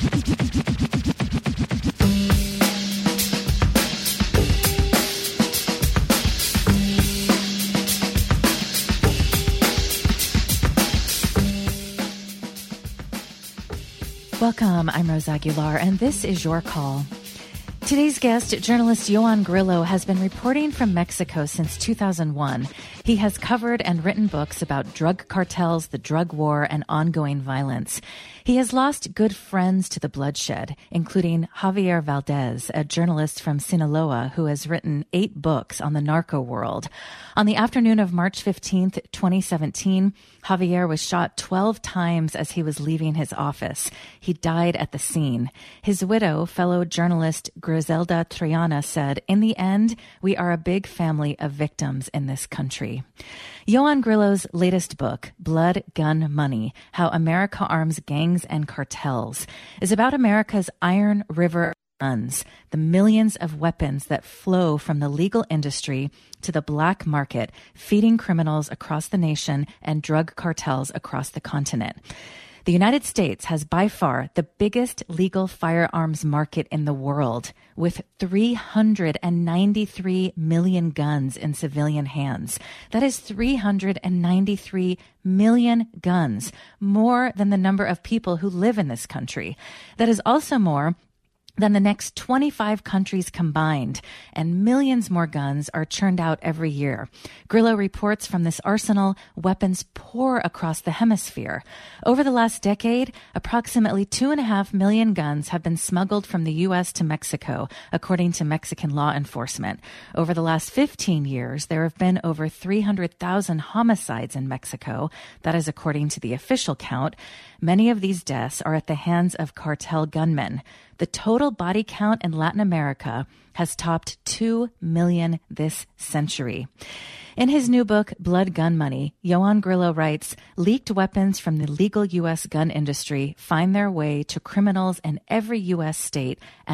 Welcome, I'm Rose Aguilar, and this is Your Call. Today's guest, journalist Joan Grillo, has been reporting from Mexico since 2001. He has covered and written books about drug cartels, the drug war, and ongoing violence. He has lost good friends to the bloodshed, including Javier Valdez, a journalist from Sinaloa who has written 8 books on the narco world. On the afternoon of March 15th, 2017, Javier was shot 12 times as he was leaving his office. He died at the scene. His widow, fellow journalist Griselda Triana, said, "In the end, we are a big family of victims in this country." Joan Grillo's latest book, Blood, Gun, Money, How America Arms Gangs and Cartels, is about America's Iron River guns, the millions of weapons that flow from the legal industry to the black market, feeding criminals across the nation and drug cartels across the continent. The United States has by far the biggest legal firearms market in the world, with 393 million guns in civilian hands. That is 393 million guns, more than the number of people who live in this country. That is also more than the next 25 countries combined, and millions more guns are churned out every year. Grillo reports from this arsenal, weapons pour across the hemisphere. Over the last decade, approximately 2.5 million guns have been smuggled from the U.S. to Mexico, according to Mexican law enforcement. Over the last 15 years, there have been over 300,000 homicides in Mexico. That is according to the official count. Many of these deaths are at the hands of cartel gunmen. The total body count in Latin America has topped 2 million this century. In his new book, Blood, Gun, Money, Joan Grillo writes, leaked weapons from the legal U.S. gun industry find their way to criminals in every U.S. state and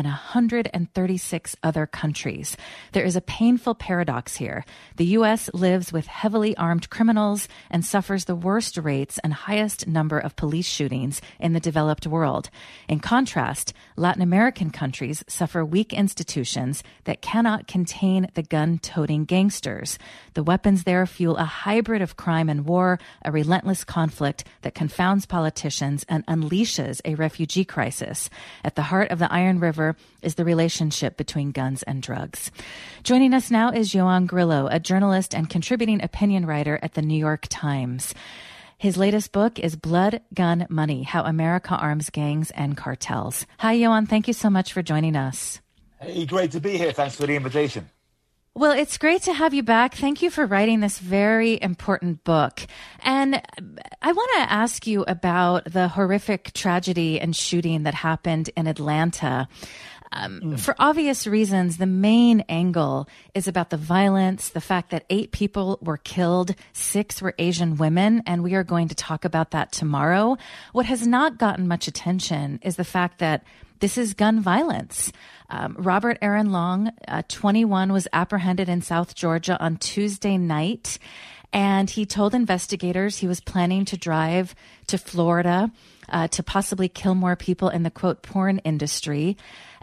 136 other countries. There is a painful paradox here. The U.S. lives with heavily armed criminals and suffers the worst rates and highest number of police shootings in the developed world. In contrast, Latin American countries suffer weak institutions that cannot contain the gun-toting gangsters. The weapons there fuel a hybrid of crime and war, a relentless conflict that confounds politicians and unleashes a refugee crisis. At the heart of the Iron River is the relationship between guns and drugs. Joining us now is Joan Grillo, a journalist and contributing opinion writer at the New York Times. His latest book is Blood, Gun, Money, How America Arms Gangs and Cartels. Hi, Joan. Thank you so much for joining us. Hey, great to be here. Thanks for the invitation. Well, it's great to have you back. Thank you for writing this very important book. And I want to ask you about the horrific tragedy and shooting that happened in Atlanta. For obvious reasons, the main angle is about the violence, the fact that 8 people were killed, 6 were Asian women, and we are going to talk about that tomorrow. What has not gotten much attention is the fact that this is gun violence. Robert Aaron Long, 21, was apprehended in South Georgia on Tuesday night, and he told investigators he was planning to drive to Florida to possibly kill more people in the, quote, porn industry.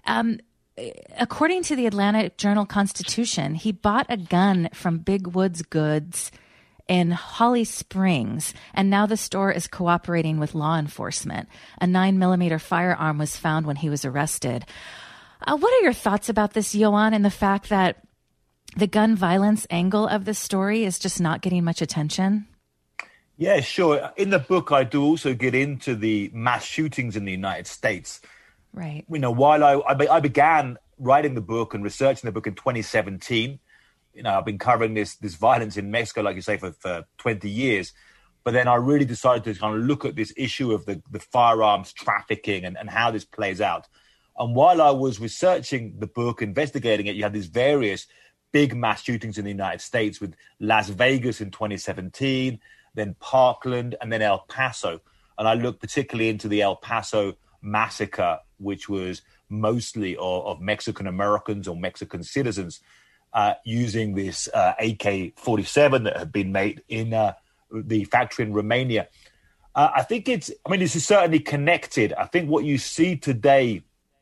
According to the Atlanta Journal-Constitution, he bought a gun from Big Woods Goods in Holly Springs, and now the store is cooperating with law enforcement. A 9mm firearm was found when he was arrested. What are your thoughts about this, Joan, and the fact that the gun violence angle of this story is just not getting much attention? Yeah, sure. In the book, I do also get into the mass shootings in the United States. Right. You know, while I began writing the book and researching the book in 2017, you know, I've been covering this violence in Mexico, like you say, for 20 years. But then I really decided to kind of look at this issue of the firearms trafficking and how this plays out. And while I was researching the book, investigating it, you had these various big mass shootings in the United States with Las Vegas in 2017, then Parkland, and then El Paso. And I looked particularly into the El Paso massacre, which was mostly of Mexican Americans or Mexican citizens using this AK-47 that had been made in the factory in Romania. I think this is certainly connected. I think what we see today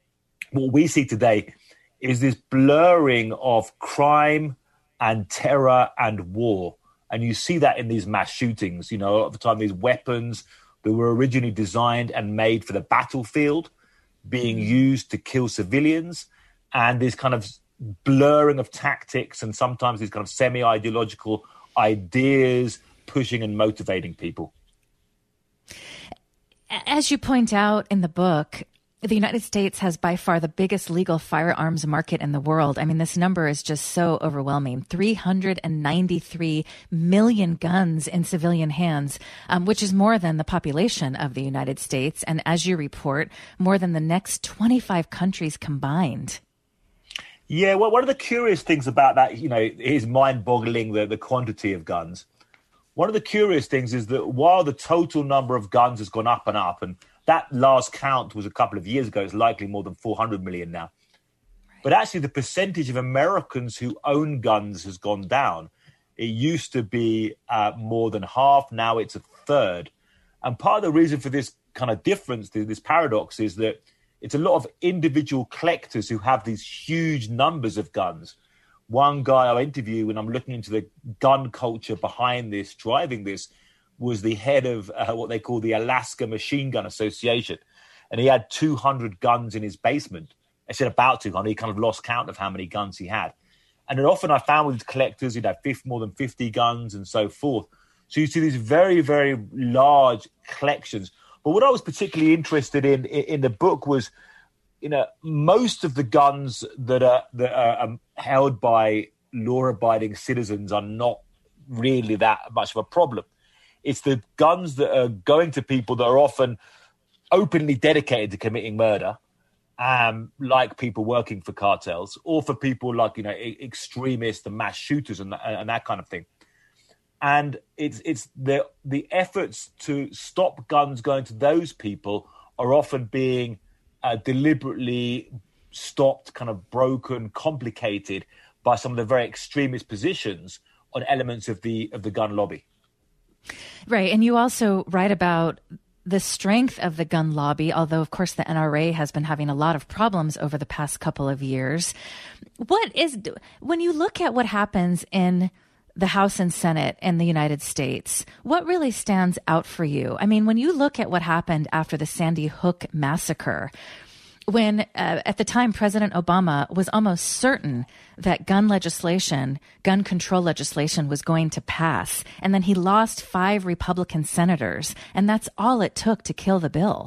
is this blurring of crime and terror and war. And you see that in these mass shootings. You know, at the time, these weapons that were originally designed and made for the battlefield being used to kill civilians, and this kind of blurring of tactics and sometimes these kind of semi-ideological ideas pushing and motivating people. As you point out in the book, the United States has by far the biggest legal firearms market in the world. I mean, this number is just so overwhelming. 393 million guns in civilian hands, which is more than the population of the United States. And as you report, more than the next 25 countries combined. Yeah, well, one of the curious things about that, you know, is mind-boggling, the quantity of guns. One of the curious things is that while the total number of guns has gone up, and that last count was a couple of years ago, it's likely more than 400 million now. Right. But actually the percentage of Americans who own guns has gone down. It used to be more than half, now it's a third. And part of the reason for this kind of difference, this paradox, is that it's a lot of individual collectors who have these huge numbers of guns. One guy I interviewed when I'm looking into the gun culture behind this, driving this, was the head of what they call the Alaska Machine Gun Association. And he had 200 guns in his basement. I said about 200. He kind of lost count of how many guns he had. And then often I found with collectors, you'd have more than 50 guns and so forth. So you see these very, very large collections. But what I was particularly interested in the book was, you know, most of the guns that are held by law-abiding citizens are not really that much of a problem. It's the guns that are going to people that are often openly dedicated to committing murder, like people working for cartels, or for people like, you know, extremists and mass shooters and that kind of thing. And it's the efforts to stop guns going to those people are often being deliberately stopped, kind of broken, complicated by some of the very extremist positions on elements of the gun lobby. Right. And you also write about the strength of the gun lobby, although, of course, the NRA has been having a lot of problems over the past couple of years. When you look at what happens in the House and Senate in the United States, what really stands out for you? I mean, when you look at what happened after the Sandy Hook massacre, when at the time President Obama was almost certain that gun control legislation was going to pass, and then he lost 5 Republican senators, and that's all it took to kill the bill.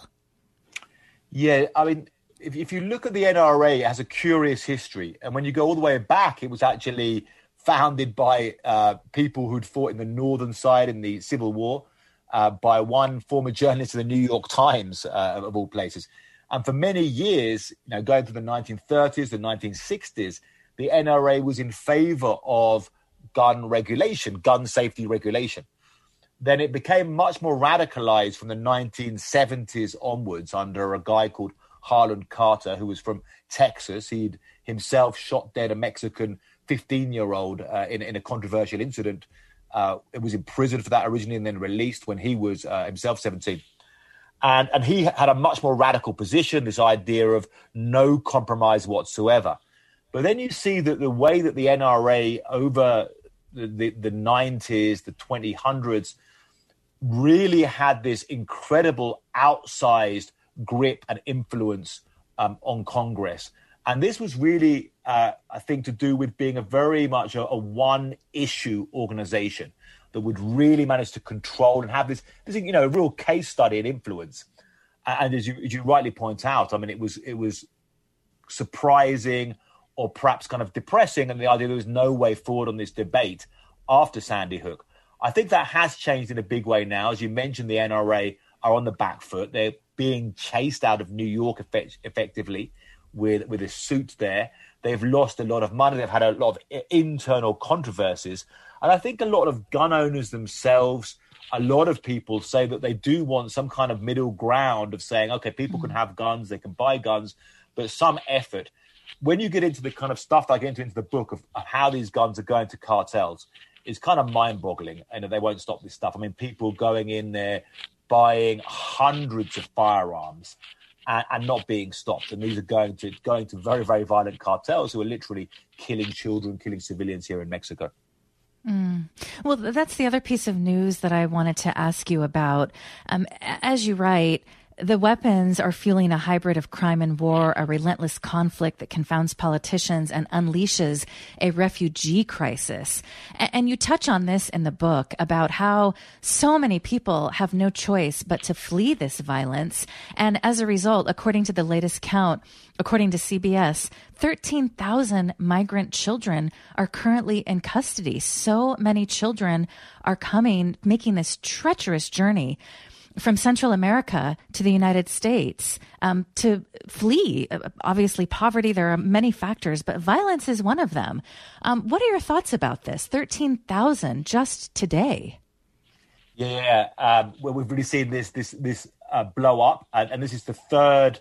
Yeah, I mean, if you look at the NRA, it has a curious history. And when you go all the way back, it was actually founded by people who'd fought in the northern side in the Civil War, by one former journalist of the New York Times, of all places. And for many years, you know, going through the 1930s, the 1960s, the NRA was in favor of gun regulation, gun safety regulation. Then it became much more radicalized from the 1970s onwards under a guy called Harlan Carter, who was from Texas. He'd himself shot dead a Mexican 15-year-old in a controversial incident. It was imprisoned for that originally and then released when he was himself 17. And he had a much more radical position, this idea of no compromise whatsoever. But then you see that the way that the NRA over the 90s, the 2000s, really had this incredible outsized grip and influence on Congress. And this was really, I think, to do with being a very much a one-issue organization that would really manage to control and have this, you know, a real case study and influence. And as you rightly point out, I mean, it was surprising or perhaps kind of depressing, and the idea there was no way forward on this debate after Sandy Hook. I think that has changed in a big way now. As you mentioned, the NRA are on the back foot. They're being chased out of New York effectively with a suit there. They've lost a lot of money. They've had a lot of internal controversies. And I think a lot of gun owners themselves, a lot of people say that they do want some kind of middle ground of saying, okay, people can have guns, they can buy guns, but some effort. When you get into the kind of stuff I get into the book of how these guns are going to cartels, it's kind of mind-boggling, and they won't stop this stuff. I mean, people going in there, buying hundreds of firearms and not being stopped. And these are going to very, very violent cartels who are literally killing children, killing civilians here in Mexico. Well, that's the other piece of news that I wanted to ask you about. As you write, the weapons are fueling a hybrid of crime and war, a relentless conflict that confounds politicians and unleashes a refugee crisis. And you touch on this in the book about how so many people have no choice but to flee this violence. And as a result, according to the latest count, according to CBS, 13,000 migrant children are currently in custody. So many children are making this treacherous journey from Central America to the United States to flee. Obviously, poverty, there are many factors, but violence is one of them. What are your thoughts about this? 13,000 just today. Yeah, well, we've really seen this blow up, and this is the third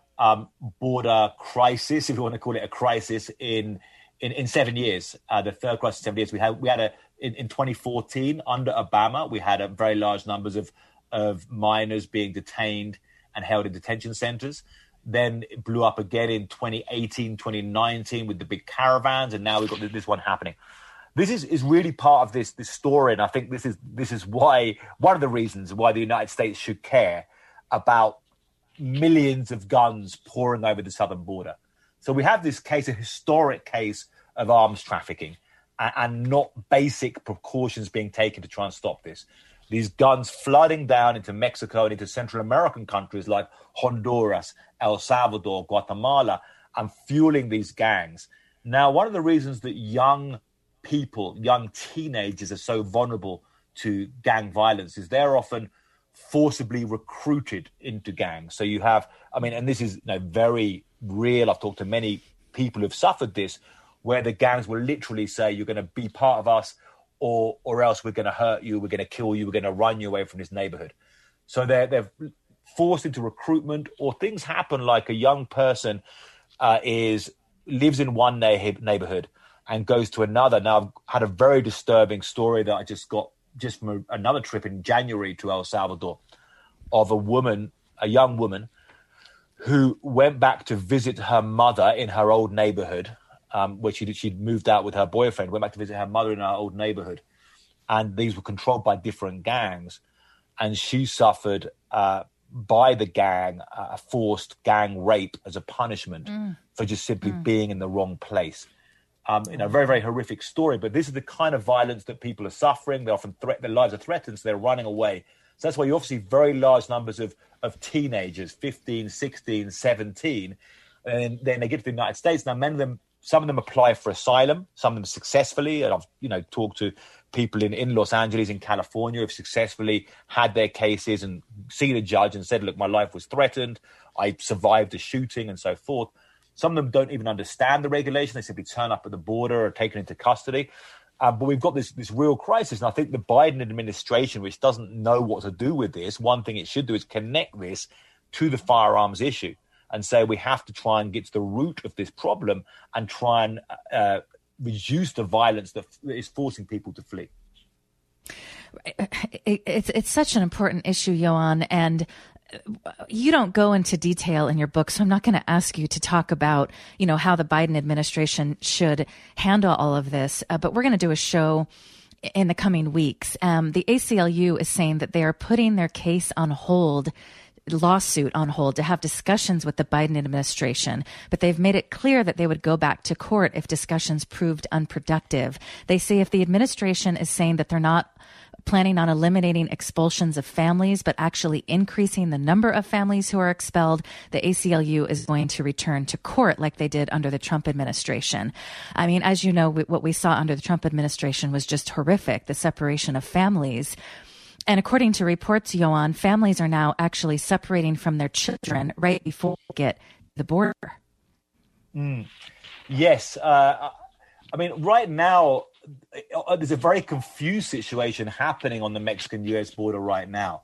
border crisis, if you want to call it a crisis, in 7 years. The third crisis in 7 years. We had in 2014 under Obama, we had a very large numbers of minors being detained and held in detention centers. Then it blew up again in 2018, 2019 with the big caravans, and now we've got this one happening. This is really part of this story, and I think this is why, one of the reasons why the United States should care about millions of guns pouring over the southern border. So we have this case, a historic case of arms trafficking, and not basic precautions being taken to try and stop this. These guns flooding down into Mexico and into Central American countries like Honduras, El Salvador, Guatemala, and fueling these gangs. Now, one of the reasons that young people, young teenagers are so vulnerable to gang violence is they're often forcibly recruited into gangs. So you have, and this is very real. I've talked to many people who've suffered this, where the gangs will literally say, you're going to be part of us, or else we're going to hurt you, we're going to kill you, we're going to run you away from this neighborhood. So they're forced into recruitment, or things happen like a young person lives in one neighborhood and goes to another. Now, I've had a very disturbing story that I just got from another trip in January to El Salvador of a young woman who went back to visit her mother in her old neighborhood, where she'd moved out with her boyfriend, went back to visit her mother in her old neighborhood. And these were controlled by different gangs. And she suffered by the gang a forced gang rape as a punishment for just simply being in the wrong place. Very, very horrific story. But this is the kind of violence that people are suffering. They often their lives are threatened, so they're running away. So that's why you obviously very large numbers of teenagers, 15, 16, 17, and then they get to the United States. Now, some of them apply for asylum, some of them successfully. And I've talked to people in Los Angeles, in California, who've successfully had their cases and seen a judge and said, look, my life was threatened. I survived a shooting and so forth. Some of them don't even understand the regulation. They simply turn up at the border or are taken into custody. But we've got this real crisis. And I think the Biden administration, which doesn't know what to do with this, one thing it should do is connect this to the firearms issue and say we have to try and get to the root of this problem and try and reduce the violence that is forcing people to flee. It's such an important issue, Johan, and you don't go into detail in your book, so I'm not going to ask you to talk about, how the Biden administration should handle all of this. But we're going to do a show in the coming weeks. The ACLU is saying that they are putting their case on hold, lawsuit on hold, to have discussions with the Biden administration, but they've made it clear that they would go back to court if discussions proved unproductive. They say if the administration is saying that they're not planning on eliminating expulsions of families, but actually increasing the number of families who are expelled, the ACLU is going to return to court like they did under the Trump administration. As you know, what we saw under the Trump administration was just horrific, the separation of families. And according to reports, Johan, families are now actually separating from their children right before they get to the border. Yes. Right now, there's a very confused situation happening on the Mexican-U.S. border right now.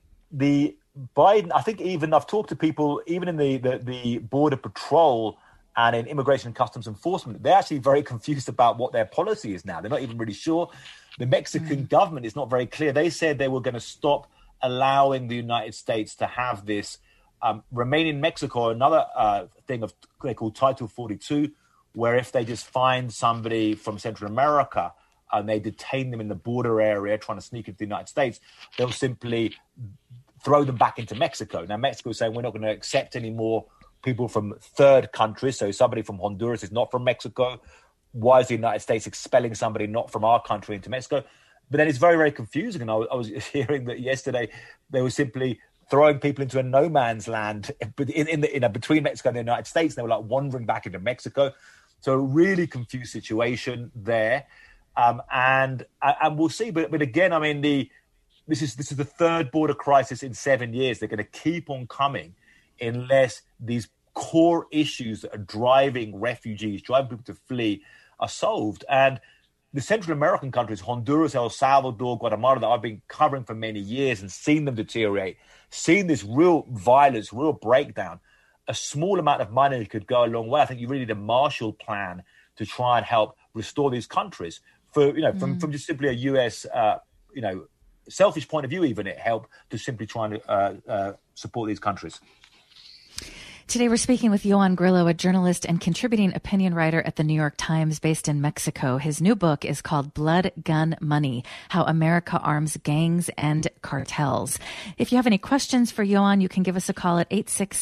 The Biden, I think even I've talked to people, even in the Border Patrol and in Immigration and Customs Enforcement, they're actually very confused about what their policy is now. They're not even really sure. The Mexican government is not very clear. They said they were going to stop allowing the United States to have this remain in Mexico. Another thing they call Title 42, where if they just find somebody from Central America and they detain them in the border area trying to sneak into the United States, they'll simply throw them back into Mexico. Now, Mexico is saying we're not going to accept any more people from third countries. So somebody from Honduras is not from Mexico. Why is the United States expelling somebody not from our country into Mexico? But then it's very, very confusing. And I was hearing that yesterday they were simply throwing people into a no man's land between Mexico and the United States. They were like wandering back into Mexico. So a really confused situation there. And we'll see. But again, I mean, this is the third border crisis in 7 years. They're going to keep on coming unless these core issues that are driving refugees, driving people to flee, are solved. And the Central American countries, Honduras, El Salvador, Guatemala, that I've been covering for many years and seen them deteriorate, seen this real violence, real breakdown, a small amount of money could go a long way. I think you really need a Marshall Plan to try and help restore these countries. From just simply a U.S., selfish point of view, even it helped to simply try and support these countries. Today, we're speaking with Joan Grillo, a journalist and contributing opinion writer at the New York Times based in Mexico. His new book is called Blood, Gun, Money, How America Arms Gangs and Cartels. If you have any questions for Joan, you can give us a call at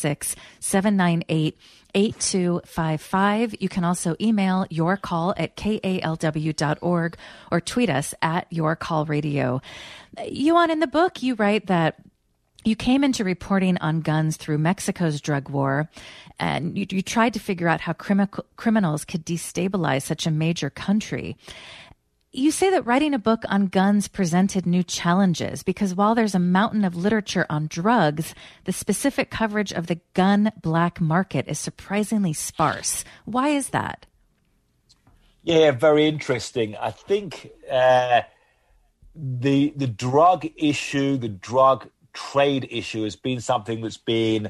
866-798-8255. You can also email yourcall@kalw.org or tweet us at yourcallradio. Joan, in the book, you write that you came into reporting on guns through Mexico's drug war, and you tried to figure out how criminals could destabilize such a major country. You say that writing a book on guns presented new challenges because while there's a mountain of literature on drugs, the specific coverage of the gun black market is surprisingly sparse. Why is that? Yeah, very interesting. I think the drug issue, the drug trade issue has been something that's been,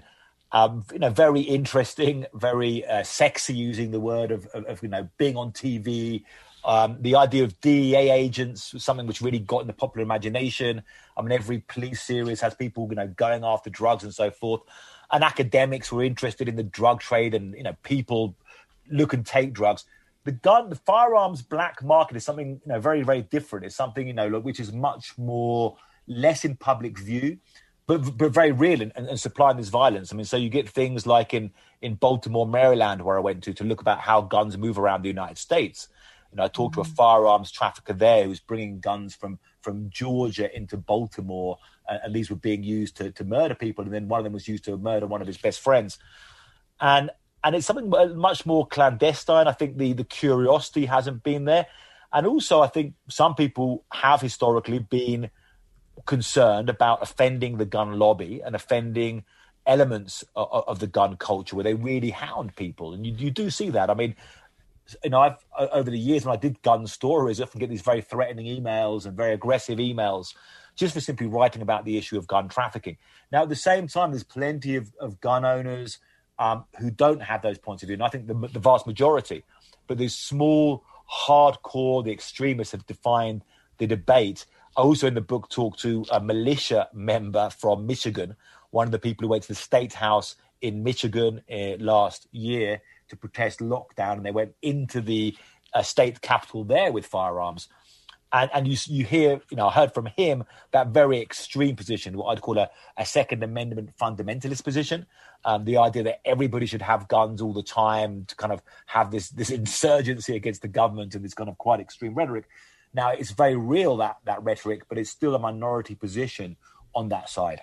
very interesting, very sexy, using the word of being on TV. The idea of DEA agents was something which really got in the popular imagination. I mean, every police series has people, going after drugs and so forth. And academics were interested in the drug trade, and people look and take drugs. The firearms black market is something very, very different. It's something which is much more less in public view, but very real and supplying this violence. I mean, so you get things like in Baltimore, Maryland, where I went to look about how guns move around the United States. I talked to a firearms trafficker there who's bringing guns from Georgia into Baltimore, and these were being used to murder people, and then one of them was used to murder one of his best friends. And it's something much more clandestine. I think the curiosity hasn't been there. And also, I think some people have historically been concerned about offending the gun lobby and offending elements of the gun culture where they really hound people. And you do see that. I mean, I've over the years, when I did gun stories, I often get these very threatening emails and very aggressive emails just for simply writing about the issue of gun trafficking. Now, at the same time, there's plenty of gun owners who don't have those points of view. And I think the vast majority, but there's small, hardcore, the extremists have defined the debate. I also in the book talked to a militia member from Michigan, one of the people who went to the State House in Michigan last year to protest lockdown, and they went into the state capitol there with firearms. And you hear, I heard from him that very extreme position, what I'd call a Second Amendment fundamentalist position, the idea that everybody should have guns all the time to kind of have this insurgency against the government and this kind of quite extreme rhetoric. Now, it's very real, that rhetoric, but it's still a minority position on that side.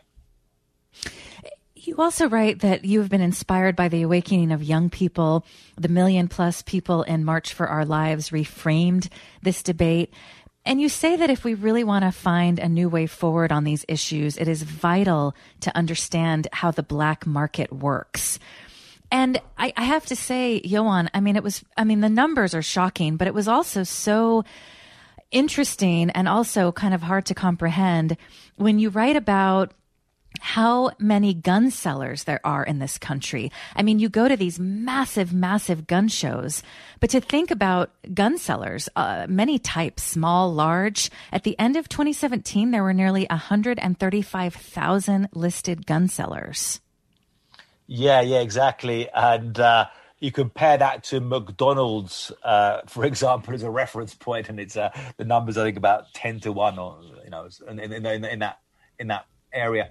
You also write that you have been inspired by the awakening of young people. The 1 million+ people in March for Our Lives reframed this debate. And you say that if we really want to find a new way forward on these issues, it is vital to understand how the black market works. And I have to say, Joan, the numbers are shocking, but it was also so interesting and also kind of hard to comprehend when you write about how many gun sellers there are in this country. I mean, you go to these massive, massive gun shows, but to think about gun sellers, many types, small, large, at the end of 2017, there were nearly 135,000 listed gun sellers. Yeah, exactly. And you compare that to McDonald's, for example, as a reference point, and it's the numbers I think about 10-1, or in that area.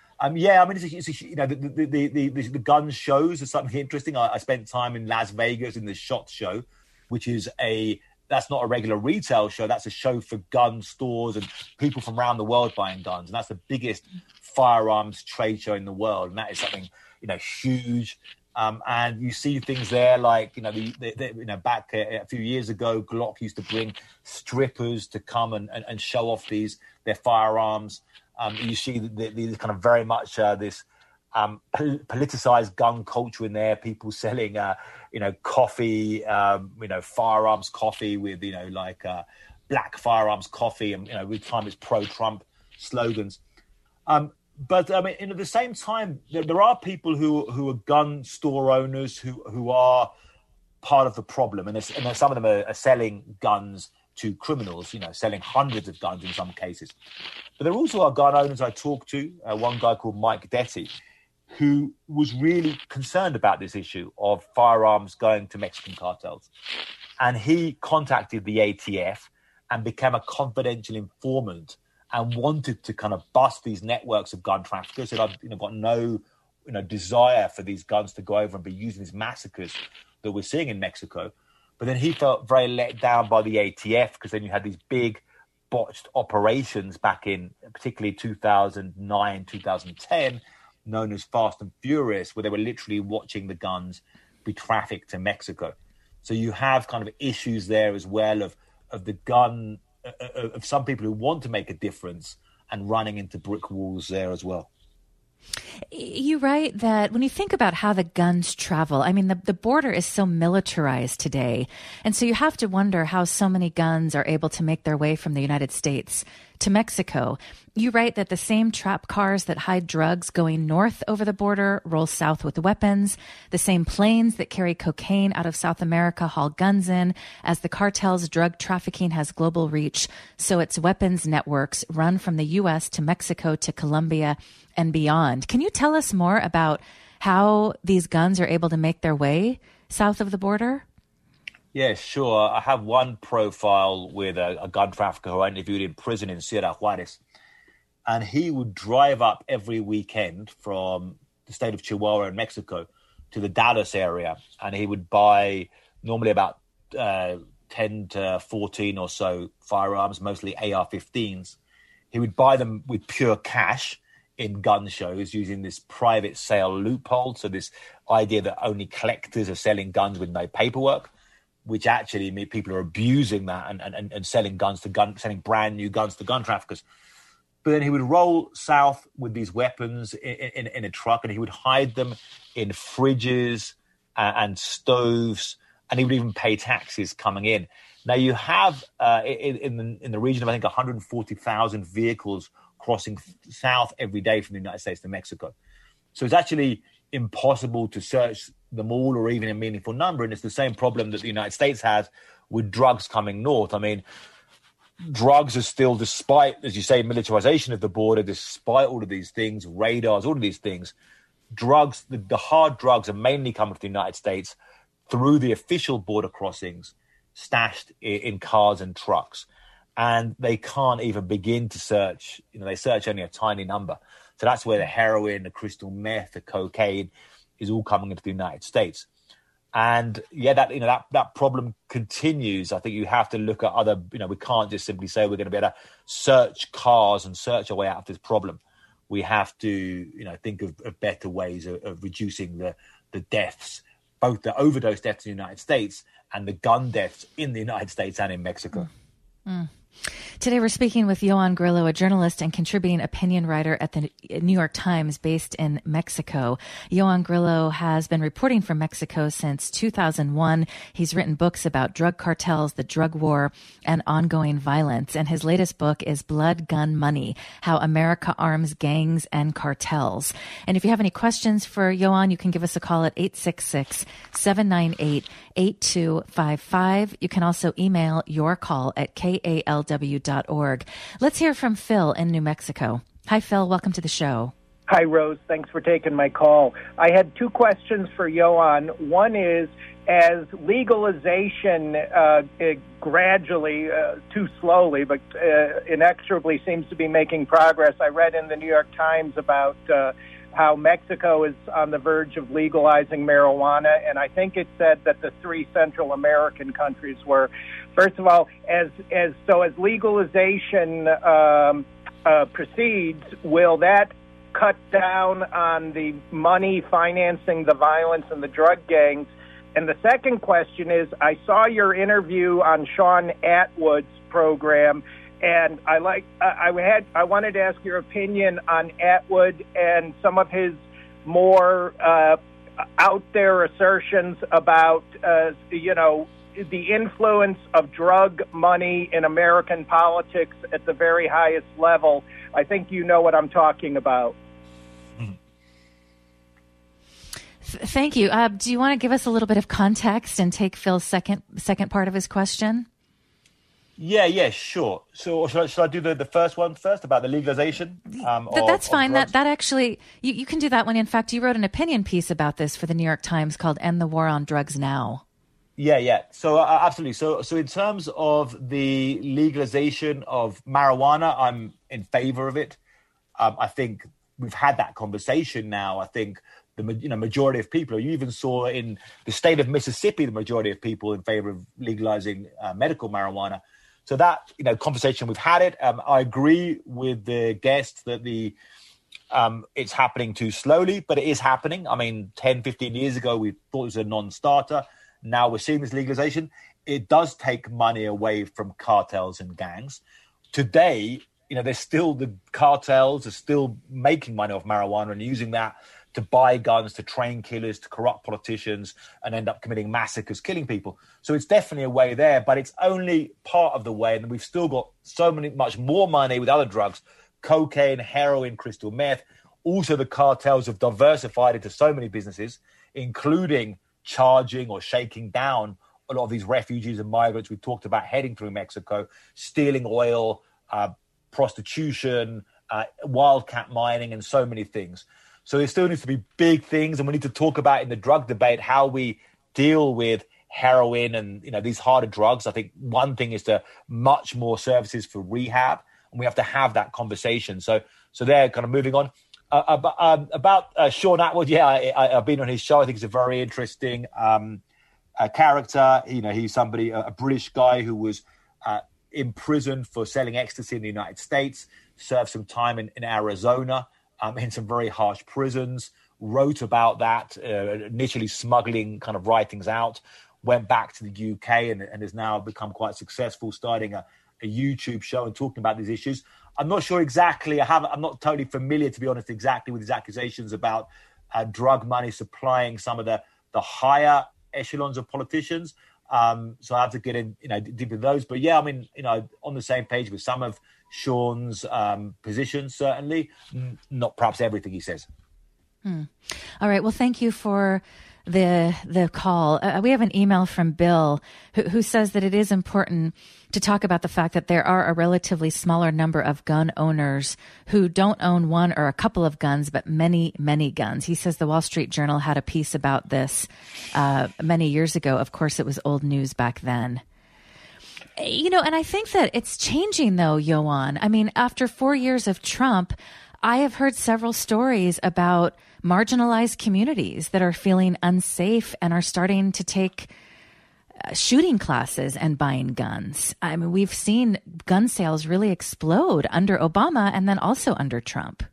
The gun shows are something interesting. I spent time in Las Vegas in the SHOT Show, which is that's not a regular retail show. That's a show for gun stores and people from around the world buying guns, and that's the biggest firearms trade show in the world, and that is something huge. And you see things there like back a few years ago, Glock used to bring strippers to come and show off their firearms. You see these kind of very much this politicized gun culture in there. People selling coffee, firearms coffee with black firearms coffee, and with time it's pro-Trump slogans. But I mean, at the same time, there are people who are gun store owners who are part of the problem, and some of them are selling guns to criminals, selling hundreds of guns in some cases. But there also are gun owners I talked to, one guy called Mike Detty, who was really concerned about this issue of firearms going to Mexican cartels. And he contacted the ATF and became a confidential informant and wanted to kind of bust these networks of gun traffickers. Said, I've got no desire for these guns to go over and be used in these massacres that we're seeing in Mexico. But then he felt very let down by the ATF, because then you had these big botched operations back in particularly 2009, 2010, known as Fast and Furious, where they were literally watching the guns be trafficked to Mexico. So you have kind of issues there as well of the gun, of some people who want to make a difference and running into brick walls there as well. You write that when you think about how the guns travel, I mean, the border is so militarized today. And so you have to wonder how so many guns are able to make their way from the United States to Mexico. You write that the same trap cars that hide drugs going north over the border roll south with weapons. The same planes that carry cocaine out of South America haul guns in. As the cartel's drug trafficking has global reach, so its weapons networks run from the U.S. to Mexico to Colombia and beyond. Can you tell us more about how these guns are able to make their way south of the border? Yeah, sure. I have one profile with a gun trafficker who I interviewed in prison in Sierra Juarez. And he would drive up every weekend from the state of Chihuahua in Mexico to the Dallas area. And he would buy normally about 10 to 14 or so firearms, mostly AR-15s. He would buy them with pure cash in gun shows using this private sale loophole. So this idea that only collectors are selling guns with no paperwork, which actually people are abusing that and selling selling brand new guns to gun traffickers. But then he would roll south with these weapons in a truck, and he would hide them in fridges and stoves, and he would even pay taxes coming in. Now you have in the region of I think 140,000 vehicles crossing south every day from the United States to Mexico. So it's actually impossible to search them all or even a meaningful number. And it's the same problem that the United States has with drugs coming north. I mean, drugs are still, despite, as you say, militarization of the border, despite all of these things, radars, all of these things, drugs, the hard drugs are mainly coming to the United States through the official border crossings, stashed in cars and trucks. And they can't even begin to search, they search only a tiny number. So that's where the heroin, the crystal meth, the cocaine is all coming into the United States. And that problem continues. I think you have to look at other, we can't just simply say we're going to be able to search cars and search our way out of this problem. We have to, think of better ways of reducing the deaths, both the overdose deaths in the United States and the gun deaths in the United States and in Mexico. Today we're speaking with Johan Grillo, a journalist and contributing opinion writer at the New York Times based in Mexico. Johan Grillo has been reporting from Mexico since 2001. He's written books about drug cartels, the drug war, and ongoing violence. And his latest book is Blood, Gun, Money: How America Arms Gangs and Cartels. And if you have any questions for Johan, you can give us a call at 866-798-8255. You can also email your call at kalw.org. Let's hear from Phil in New Mexico. Hi, Phil. Welcome to the show. Hi, Rose. Thanks for taking my call. I had two questions for Johan. One is, as legalization gradually, too slowly, but inexorably seems to be making progress, I read in the New York Times about how Mexico is on the verge of legalizing marijuana, and I think it said that the three Central American countries were. First of all, as legalization proceeds, will that cut down on the money financing the violence and the drug gangs? And the second question is, I saw your interview on Sean Atwood's program, and I wanted to ask your opinion on Atwood and some of his more out there assertions about the influence of drug money in American politics at the very highest level. I think you know what I'm talking about. Thank you. Do you want to give us a little bit of context and take Phil's second part of his question? Yeah, sure. So should I do the first one first about the legalization? That's fine. That actually, you can do that one. In fact, you wrote an opinion piece about this for the New York Times called "End the War on Drugs Now." Yeah. So absolutely. So in terms of the legalization of marijuana, I'm in favor of it. I think we've had that conversation now. I think the majority of people, you even saw in the state of Mississippi, the majority of people in favor of legalizing medical marijuana. So that conversation, we've had it. I agree with the guests that it's happening too slowly, but it is happening. I mean, 10, 15 years ago, we thought it was a non-starter. Now we're seeing this legalization. It does take money away from cartels and gangs. Today, there's still the cartels are still making money off marijuana and using that to buy guns, to train killers, to corrupt politicians, and end up committing massacres, killing people. So it's definitely a way there, but it's only part of the way. And we've still got much more money with other drugs, cocaine, heroin, crystal meth. Also, the cartels have diversified into so many businesses, including charging or shaking down a lot of these refugees and migrants we talked about heading through Mexico, stealing oil, prostitution, wildcat mining, and so many things. So there still needs to be big things, and we need to talk about in the drug debate how we deal with heroin and these harder drugs. I think one thing is to much more services for rehab, and we have to have that conversation. So they're kind of moving on. About Sean Atwood, I've been on his show. I think he's a very interesting character. He's somebody, a British guy who was imprisoned for selling ecstasy in the United States, served some time in Arizona, in some very harsh prisons, wrote about that, initially smuggling kind of writings out, went back to the UK and has now become quite successful, starting a YouTube show and talking about these issues. I'm not sure exactly. I'm not totally familiar, to be honest, exactly with his accusations about drug money supplying some of the higher echelons of politicians. So I have to get in, deep in those. But yeah, I mean, on the same page with some of Sean's positions, certainly, not perhaps everything he says. All right. Well, thank you for the call. We have an email from Bill who says that it is important to talk about the fact that there are a relatively smaller number of gun owners who don't own one or a couple of guns, but many, many guns. He says the Wall Street Journal had a piece about this many years ago. Of course, it was old news back then. And I think that it's changing, though, Johan. I mean, after 4 years of Trump, I have heard several stories about marginalized communities that are feeling unsafe and are starting to take shooting classes and buying guns. I mean, we've seen gun sales really explode under Obama and then also under Trump.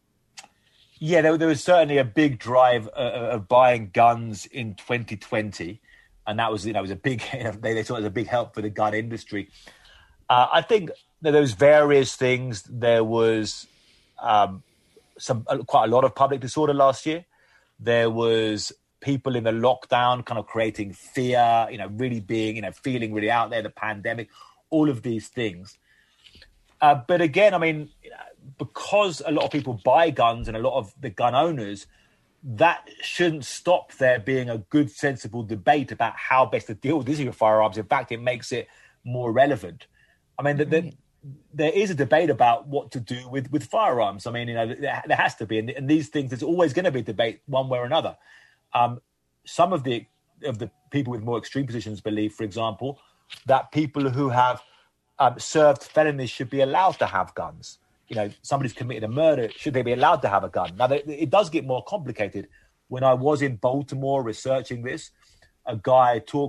Yeah, there was certainly a big drive of buying guns in 2020. And that was, was a big, they thought it was a big help for the gun industry. I think that there was various things. There was quite a lot of public disorder last year. There was people in the lockdown kind of creating fear, really being, feeling really out there, the pandemic, all of these things. But again, I mean, because a lot of people buy guns and a lot of the gun owners, that shouldn't stop there being a good, sensible debate about how best to deal with this issue of firearms. In fact, it makes it more relevant. I mean, there is a debate about what to do with firearms. I mean, there has to be. And these things, there's always going to be a debate one way or another. Some of the people with more extreme positions believe, for example, that people who have served felonies should be allowed to have guns. Somebody's committed a murder, should they be allowed to have a gun? Now, it does get more complicated. When I was in Baltimore researching this, a guy who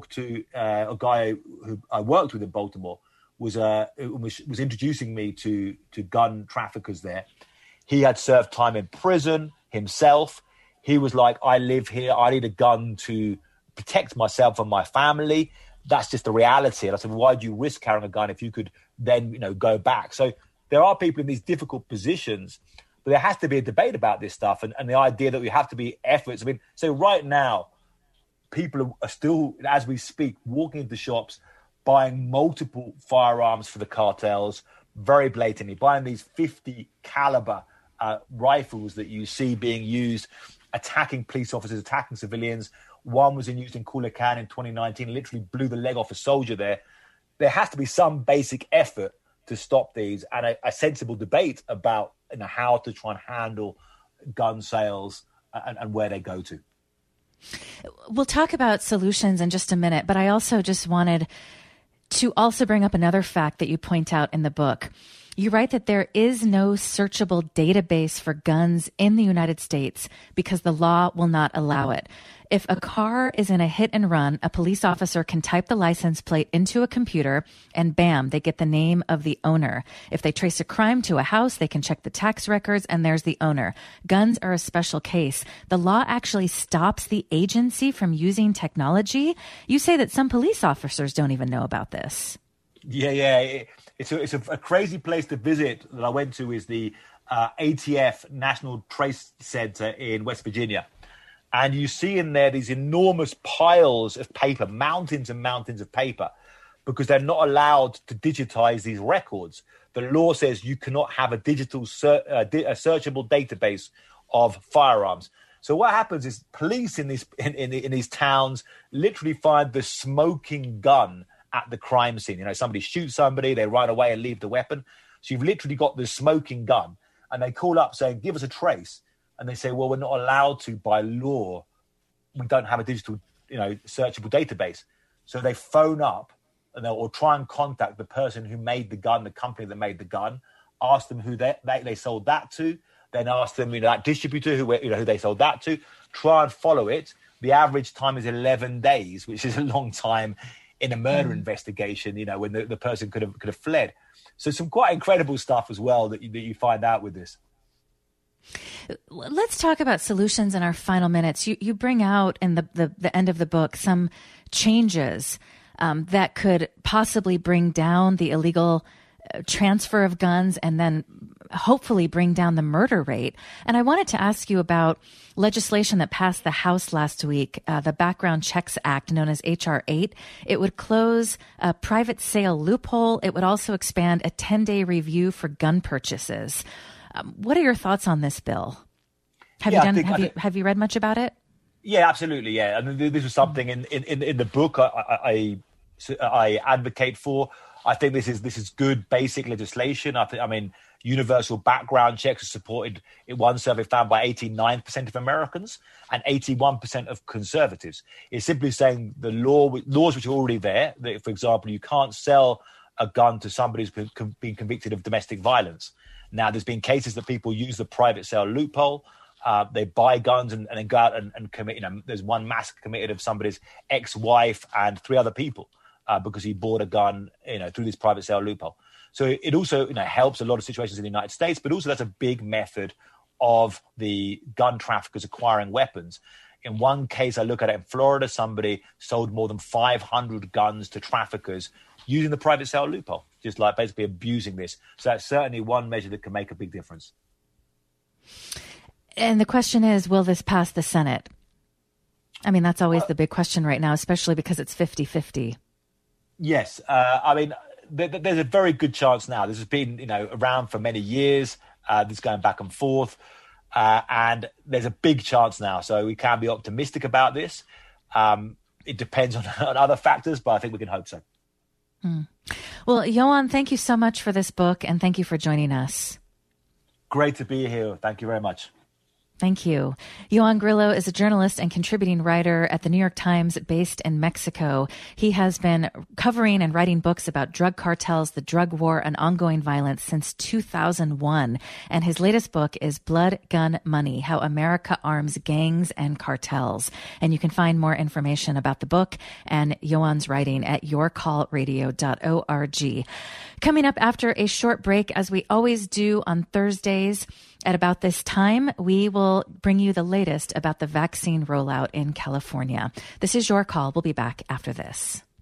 I worked with in Baltimore was introducing me to gun traffickers there. He had served time in prison himself. He was like, I live here. I need a gun to protect myself and my family. That's just the reality. And I said, well, why do you risk carrying a gun if you could then, go back? So there are people in these difficult positions, but there has to be a debate about this stuff. And the idea that we have to be efforts. I mean, so right now, people are still, as we speak, walking into shops, buying multiple firearms for the cartels, very blatantly, buying these 50 caliber rifles that you see being used, attacking police officers, attacking civilians. One was used in Culiacan in 2019, literally blew the leg off a soldier there. There has to be some basic effort to stop these and a sensible debate about how to try and handle gun sales and where they go to. We'll talk about solutions in just a minute, but I also just wanted to also bring up another fact that you point out in the book. You write that there is no searchable database for guns in the United States because the law will not allow it. If a car is in a hit and run, a police officer can type the license plate into a computer and bam, they get the name of the owner. If they trace a crime to a house, they can check the tax records and there's the owner. Guns are a special case. The law actually stops the agency from using technology. You say that some police officers don't even know about this. Yeah. It's a crazy place to visit that I went to is the ATF National Trace Center in West Virginia. And you see in there these enormous piles of paper, mountains and mountains of paper, because they're not allowed to digitize these records. The law says you cannot have a digital a searchable database of firearms. So what happens is police in these towns literally find the smoking gun at the crime scene. Somebody shoots somebody, they run away and leave the weapon. So you've literally got the smoking gun and they call up saying, give us a trace. And they say, well, we're not allowed to by law. We don't have a digital, searchable database. So they phone up or try and contact the person who made the gun, the company that made the gun, ask them who they sold that to, then ask them, that distributor who they sold that to, try and follow it. The average time is 11 days, which is a long time in a murder investigation, when the person could have fled. So some quite incredible stuff as well that you find out with this. Let's talk about solutions in our final minutes. You bring out in the end of the book some changes that could possibly bring down the illegal transfer of guns and then hopefully bring down the murder rate. And I wanted to ask you about legislation that passed the House last week, the Background Checks Act, known as H.R. 8. It would close a private sale loophole. It would also expand a 10-day review for gun purchases. What are your thoughts on this bill? Have you read much about it? Yeah, absolutely. Yeah, and this was something in the book I advocate for. I think this is good basic legislation. Universal background checks are supported in one survey found by 89% of Americans and 81% of conservatives. It's simply saying the laws which are already there, that, for example, you can't sell a gun to somebody who's been convicted of domestic violence. Now, there's been cases that people use the private sale loophole. They buy guns and then go out and commit. There's one massacre committed of somebody's ex-wife and 3 other people because he bought a gun, through this private sale loophole. So it also, helps a lot of situations in the United States, but also that's a big method of the gun traffickers acquiring weapons. In one case, I look at it in Florida, somebody sold more than 500 guns to traffickers using the private sale loophole, just like basically abusing this. So that's certainly one measure that can make a big difference. And the question is, will this pass the Senate? I mean, that's always the big question right now, especially because it's 50-50. Yes. I mean, there's a very good chance now. This has been, around for many years. This going back and forth. And there's a big chance now. So we can be optimistic about this. It depends on other factors, but I think we can hope so. Well, Johan, thank you so much for this book, and thank you for joining us. Great to be here. Thank you very much. Thank you. Johan Grillo is a journalist and contributing writer at the New York Times based in Mexico. He has been covering and writing books about drug cartels, the drug war, and ongoing violence since 2001. And his latest book is Blood, Gun, Money, How America Arms Gangs and Cartels. And you can find more information about the book and Johan's writing at yourcallradio.org. Coming up after a short break, as we always do on Thursdays, at about this time, we will bring you the latest about the vaccine rollout in California. This is Your Call. We'll be back after this.